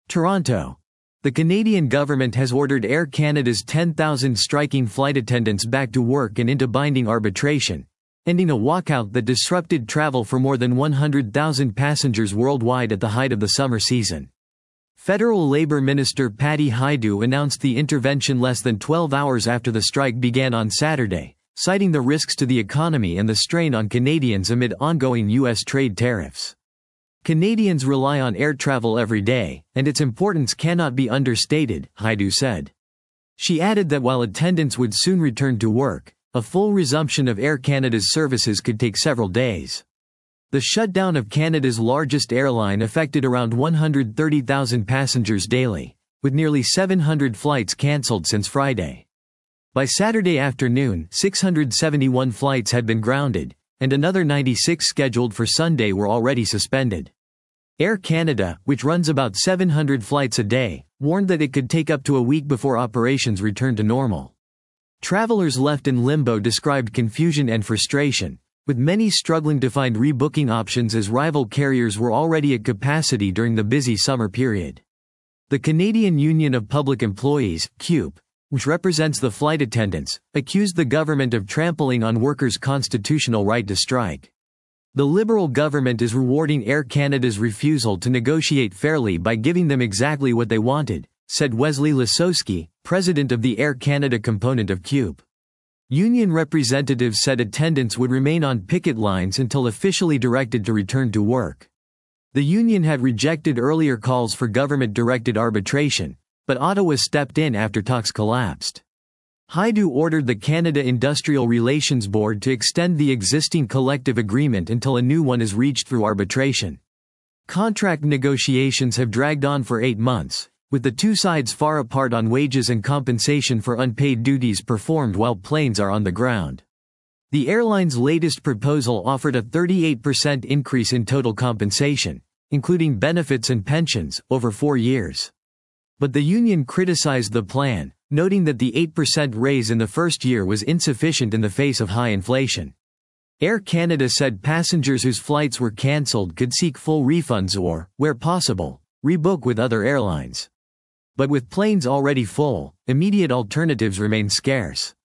Toronto. The Canadian government has ordered Air Canada's 10,000 striking flight attendants back to work and into binding arbitration, ending a walkout that disrupted travel for more than 100,000 passengers worldwide at the height of the summer season. Federal Labor Minister Patty Hajdu announced the intervention less than 12 hours after the strike began on Saturday, citing the risks to the economy and the strain on Canadians amid ongoing U.S. trade tariffs. Canadians rely on air travel every day, and its importance cannot be understated, Hajdu said. She added that while attendants would soon return to work, a full resumption of Air Canada's services could take several days. The shutdown of Canada's largest airline affected around 130,000 passengers daily, with nearly 700 flights cancelled since Friday. By Saturday afternoon, 671 flights had been grounded, and another 96 scheduled for Sunday were already suspended. Air Canada, which runs about 700 flights a day, warned that it could take up to a week before operations return to normal. Travelers left in limbo described confusion and frustration, with many struggling to find rebooking options as rival carriers were already at capacity during the busy summer period. The Canadian Union of Public Employees, CUPE, which represents the flight attendants, accused the government of trampling on workers' constitutional right to strike. The Liberal government is rewarding Air Canada's refusal to negotiate fairly by giving them exactly what they wanted, said Wesley Lasowski, president of the Air Canada component of CUPE. Union representatives said attendants would remain on picket lines until officially directed to return to work. The union had rejected earlier calls for government-directed arbitration, but Ottawa stepped in after talks collapsed. Hajdu ordered the Canada Industrial Relations Board to extend the existing collective agreement until a new one is reached through arbitration. Contract negotiations have dragged on for 8 months, with the two sides far apart on wages and compensation for unpaid duties performed while planes are on the ground. The airline's latest proposal offered a 38% increase in total compensation, including benefits and pensions, over 4 years. But the union criticized the plan, noting that the 8% raise in the first year was insufficient in the face of high inflation. Air Canada said passengers whose flights were cancelled could seek full refunds or, where possible, rebook with other airlines. But with planes already full, immediate alternatives remain scarce.